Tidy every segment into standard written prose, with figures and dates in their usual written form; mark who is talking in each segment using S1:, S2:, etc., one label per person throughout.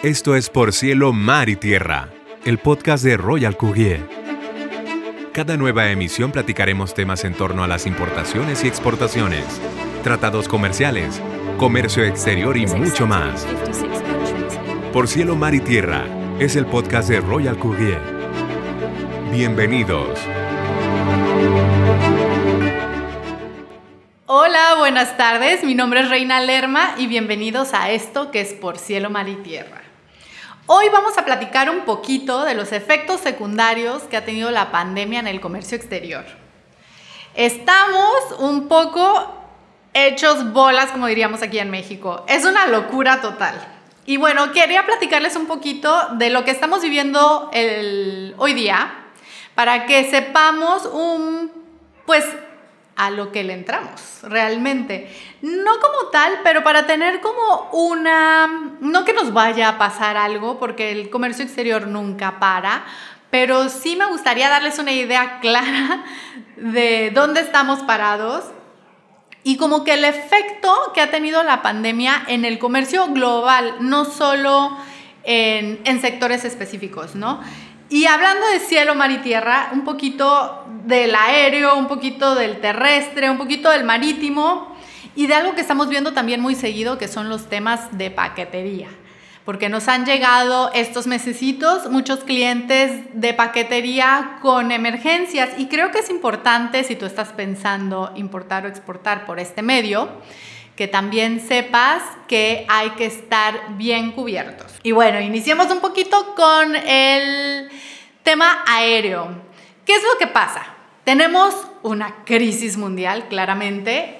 S1: Esto es Por Cielo, Mar y Tierra, el podcast de Royal Courier. Cada nueva emisión platicaremos temas en torno a las importaciones y exportaciones, tratados comerciales, comercio exterior y mucho más. Por Cielo, Mar y Tierra es el podcast de Royal Courier. Bienvenidos.
S2: Hola, buenas tardes. Mi nombre es Reina Lerma y bienvenidos a esto que es Por Cielo, Mar y Tierra. Hoy vamos a platicar un poquito de los efectos secundarios que ha tenido la pandemia en el comercio exterior. Estamos un poco hechos bolas, como diríamos aquí en México. Es una locura total. Y bueno, quería platicarles un poquito de lo que estamos viviendo hoy día para que sepamos a lo que le entramos realmente. No como tal, pero para tener como no que nos vaya a pasar algo, porque el comercio exterior nunca para, pero sí me gustaría darles una idea clara de dónde estamos parados y como que el efecto que ha tenido la pandemia en el comercio global, no solo en sectores específicos, ¿no? Y hablando de cielo, mar y tierra, un poquito del aéreo, un poquito del terrestre, un poquito del marítimo y de algo que estamos viendo también muy seguido, que son los temas de paquetería. Porque nos han llegado estos mesecitos muchos clientes de paquetería con emergencias y creo que es importante, si tú estás pensando importar o exportar por este medio, que también sepas que hay que estar bien cubiertos. Y bueno, iniciemos un poquito con el tema aéreo. ¿Qué es lo que pasa? Tenemos una crisis mundial, claramente.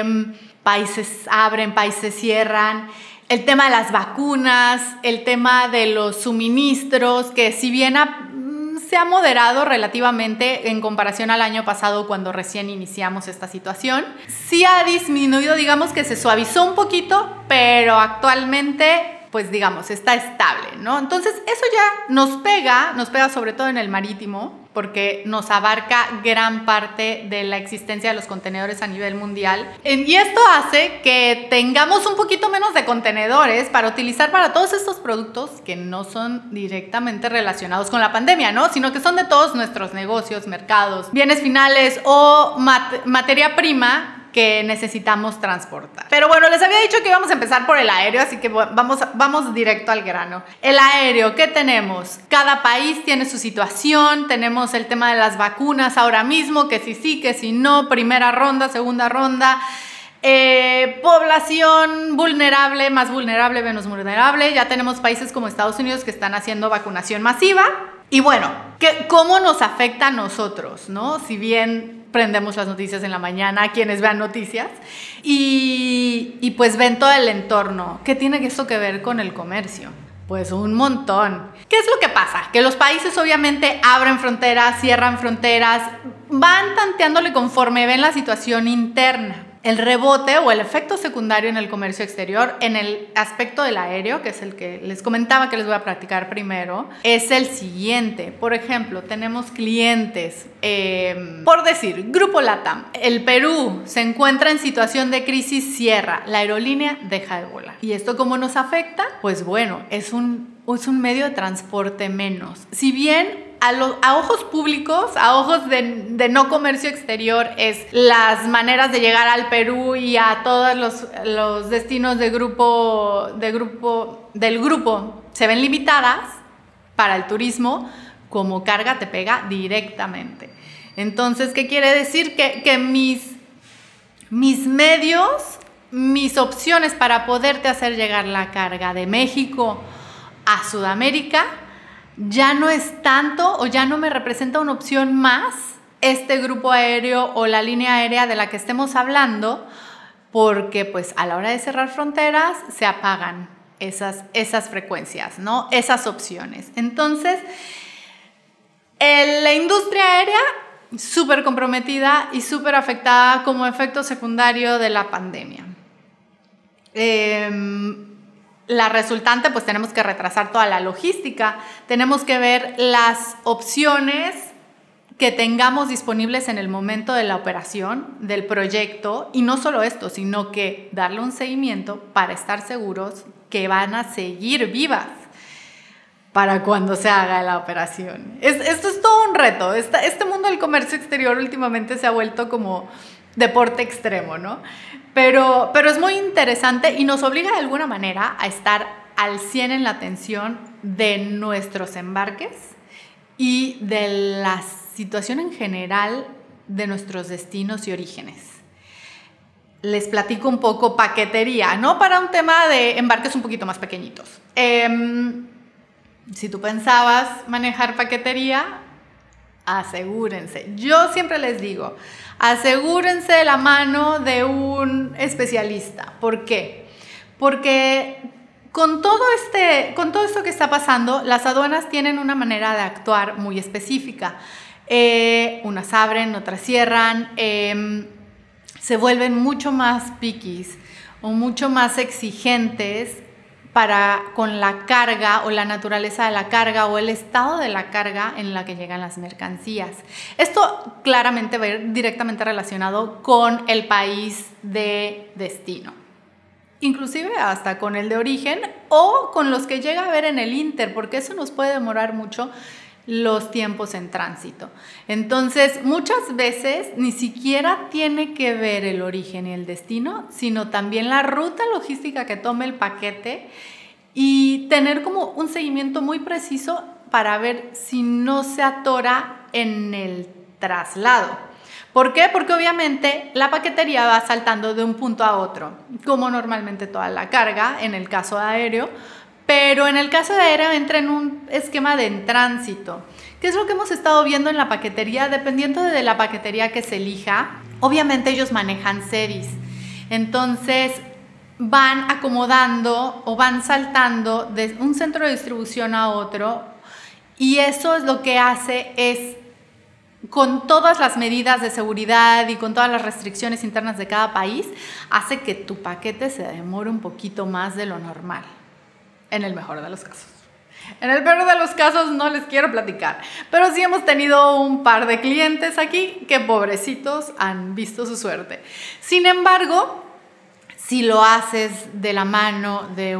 S2: Países abren, países cierran. El tema de las vacunas, el tema de los suministros, que si bien se ha moderado relativamente en comparación al año pasado cuando recién iniciamos esta situación. Sí ha disminuido, digamos que se suavizó un poquito, pero actualmente, pues digamos, está estable, ¿no? Entonces eso ya nos pega sobre todo en el marítimo, porque nos abarca gran parte de la existencia de los contenedores a nivel mundial. Y esto hace que tengamos un poquito menos de contenedores para utilizar para todos estos productos que no son directamente relacionados con la pandemia, ¿no? Sino que son de todos nuestros negocios, mercados, bienes finales o materia prima que necesitamos transportar. Pero bueno, les había dicho que íbamos a empezar por el aéreo, así que vamos directo al grano. El aéreo, ¿qué tenemos? Cada país tiene su situación, tenemos el tema de las vacunas ahora mismo, que si sí, que si no, primera ronda, segunda ronda, población vulnerable, más vulnerable, menos vulnerable, ya tenemos países como Estados Unidos que están haciendo vacunación masiva. Y bueno, ¿cómo nos afecta a nosotros, no? Si bien prendemos las noticias en la mañana, quienes vean noticias, y pues ven todo el entorno. ¿Qué tiene esto que ver con el comercio? Pues un montón. ¿Qué es lo que pasa? Que los países obviamente abren fronteras, cierran fronteras, van tanteándole conforme ven la situación interna. El rebote o el efecto secundario en el comercio exterior, en el aspecto del aéreo, que es el que les comentaba que les voy a platicar primero, es el siguiente. Por ejemplo, tenemos clientes, por decir, Grupo LATAM. El Perú se encuentra en situación de crisis, cierra. La aerolínea deja de volar. ¿Y esto cómo nos afecta? Pues bueno, es un medio de transporte menos. Si bien a ojos públicos, a ojos de no comercio exterior, es las maneras de llegar al Perú y a todos los destinos del grupo se ven limitadas para el turismo, como carga te pega directamente. Entonces, ¿qué quiere decir? Que mis medios, mis opciones para poderte hacer llegar la carga de México a Sudamérica ya no es tanto o ya no me representa una opción más este grupo aéreo o la línea aérea de la que estemos hablando, porque pues a la hora de cerrar fronteras se apagan esas frecuencias, ¿no? Esas opciones. Entonces, la industria aérea súper comprometida y súper afectada como efecto secundario de la pandemia. La resultante, pues tenemos que retrasar toda la logística, tenemos que ver las opciones que tengamos disponibles en el momento de la operación del proyecto, y no solo esto, sino que darle un seguimiento para estar seguros que van a seguir vivas. para cuando se haga la operación. Esto es todo un reto. Este mundo del comercio exterior últimamente se ha vuelto como deporte extremo, ¿no? Pero es muy interesante y nos obliga de alguna manera a estar al 100 en la atención de nuestros embarques y de la situación en general de nuestros destinos y orígenes. Les platico un poco paquetería, ¿no? Para un tema de embarques un poquito más pequeñitos. Si tú pensabas manejar paquetería, asegúrense. Yo siempre les digo, asegúrense de la mano de un especialista. ¿Por qué? Porque con todo esto que está pasando, las aduanas tienen una manera de actuar muy específica. Unas abren, otras cierran, se vuelven mucho más piquis o mucho más exigentes con la carga o la naturaleza de la carga o el estado de la carga en la que llegan las mercancías. Esto claramente va a ir directamente relacionado con el país de destino, inclusive hasta con el de origen o con los que llega a ver en el Inter, porque eso nos puede demorar mucho los tiempos en tránsito. Entonces, muchas veces ni siquiera tiene que ver el origen y el destino, sino también la ruta logística que tome el paquete y tener como un seguimiento muy preciso para ver si no se atora en el traslado. ¿Por qué? Porque obviamente la paquetería va saltando de un punto a otro, como normalmente toda la carga en el caso aéreo, pero en el caso de aéreo entra en un esquema de en tránsito. ¿Qué es lo que hemos estado viendo en la paquetería? Dependiendo de la paquetería que se elija, obviamente ellos manejan series. Entonces van acomodando o van saltando de un centro de distribución a otro y eso es lo que hace es, con todas las medidas de seguridad y con todas las restricciones internas de cada país, hace que tu paquete se demore un poquito más de lo normal. En el mejor de los casos. En el peor de los casos no les quiero platicar, pero sí hemos tenido un par de clientes aquí que pobrecitos han visto su suerte. Sin embargo, si lo haces de la mano de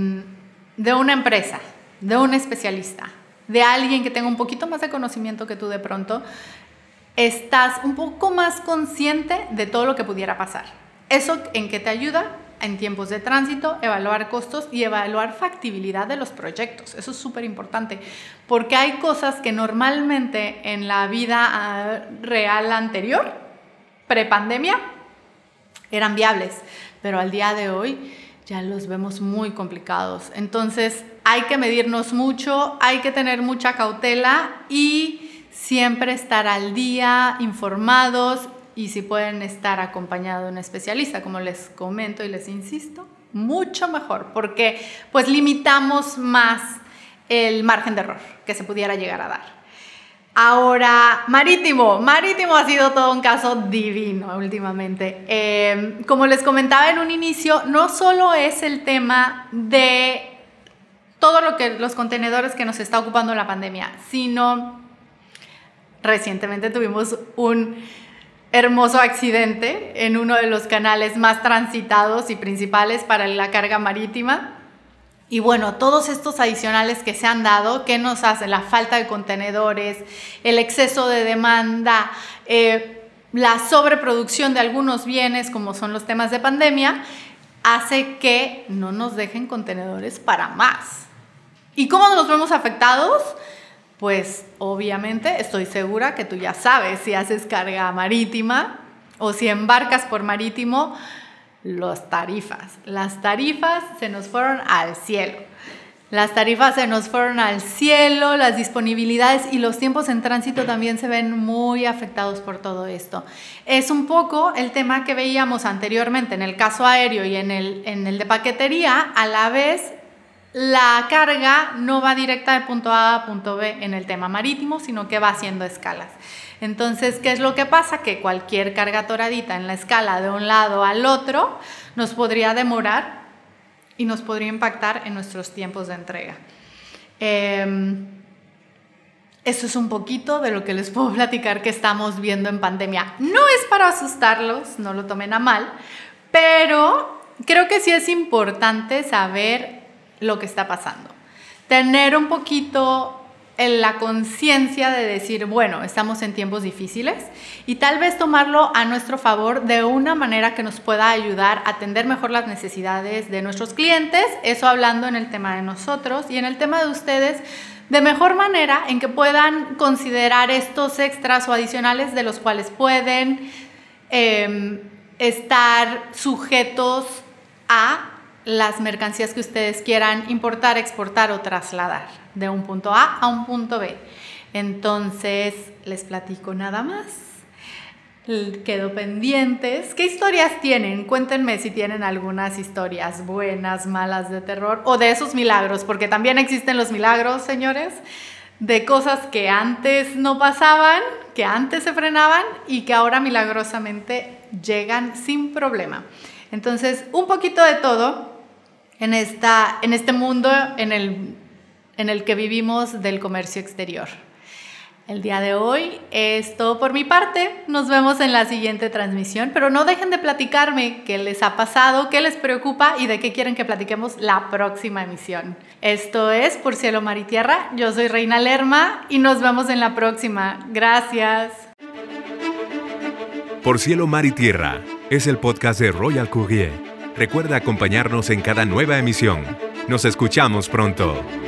S2: una empresa, de un especialista, de alguien que tenga un poquito más de conocimiento que tú de pronto, estás un poco más consciente de todo lo que pudiera pasar. ¿Eso en qué te ayuda? En tiempos de tránsito, evaluar costos y evaluar factibilidad de los proyectos. Eso es súper importante, porque hay cosas que normalmente en la vida real anterior, prepandemia, eran viables, pero al día de hoy ya los vemos muy complicados. Entonces hay que medirnos mucho, hay que tener mucha cautela y siempre estar al día, informados. Y si pueden estar acompañados de un especialista, como les comento y les insisto, mucho mejor, porque pues limitamos más el margen de error que se pudiera llegar a dar. Ahora, marítimo ha sido todo un caso divino últimamente. Como les comentaba en un inicio, no solo es el tema de todo los contenedores que nos está ocupando la pandemia, sino recientemente tuvimos un hermoso accidente en uno de los canales más transitados y principales para la carga marítima. Y bueno, todos estos adicionales que se han dado, ¿qué nos hace? La falta de contenedores, el exceso de demanda, la sobreproducción de algunos bienes, como son los temas de pandemia, hace que no nos dejen contenedores para más. ¿Y cómo nos vemos afectados? Pues obviamente estoy segura que tú ya sabes, si haces carga marítima o si embarcas por marítimo, las tarifas se nos fueron al cielo. Las disponibilidades y los tiempos en tránsito también se ven muy afectados por todo esto. Es un poco el tema que veíamos anteriormente en el caso aéreo y en el de paquetería. A la vez, la carga no va directa de punto A a punto B en el tema marítimo, sino que va haciendo escalas. Entonces, ¿qué es lo que pasa? Que cualquier carga atoradita en la escala de un lado al otro nos podría demorar y nos podría impactar en nuestros tiempos de entrega. Eso es un poquito de lo que les puedo platicar que estamos viendo en pandemia. No es para asustarlos, no lo tomen a mal, pero creo que sí es importante saber lo que está pasando. tener un poquito en la conciencia de decir, bueno, estamos en tiempos difíciles y tal vez tomarlo a nuestro favor de una manera que nos pueda ayudar a atender mejor las necesidades de nuestros clientes, eso hablando en el tema de nosotros y en el tema de ustedes, de mejor manera en que puedan considerar estos extras o adicionales de los cuales pueden estar sujetos a las mercancías que ustedes quieran importar, exportar o trasladar de un punto A un punto B. Entonces, les platico nada más. Quedo pendientes. ¿Qué historias tienen? Cuéntenme si tienen algunas historias buenas, malas, de terror o de esos milagros, porque también existen los milagros, señores, de cosas que antes no pasaban, que antes se frenaban y que ahora milagrosamente llegan sin problema. Entonces, un poquito de todo en este mundo en el que vivimos del comercio exterior. El día de hoy es todo por mi parte. Nos vemos en la siguiente transmisión, pero no dejen de platicarme qué les ha pasado, qué les preocupa y de qué quieren que platiquemos la próxima emisión. Esto es Por Cielo, Mar y Tierra. Yo soy Reina Lerma y nos vemos en la próxima. Gracias.
S1: Por Cielo, Mar y Tierra es el podcast de Royal Courier. Recuerda acompañarnos en cada nueva emisión. Nos escuchamos pronto.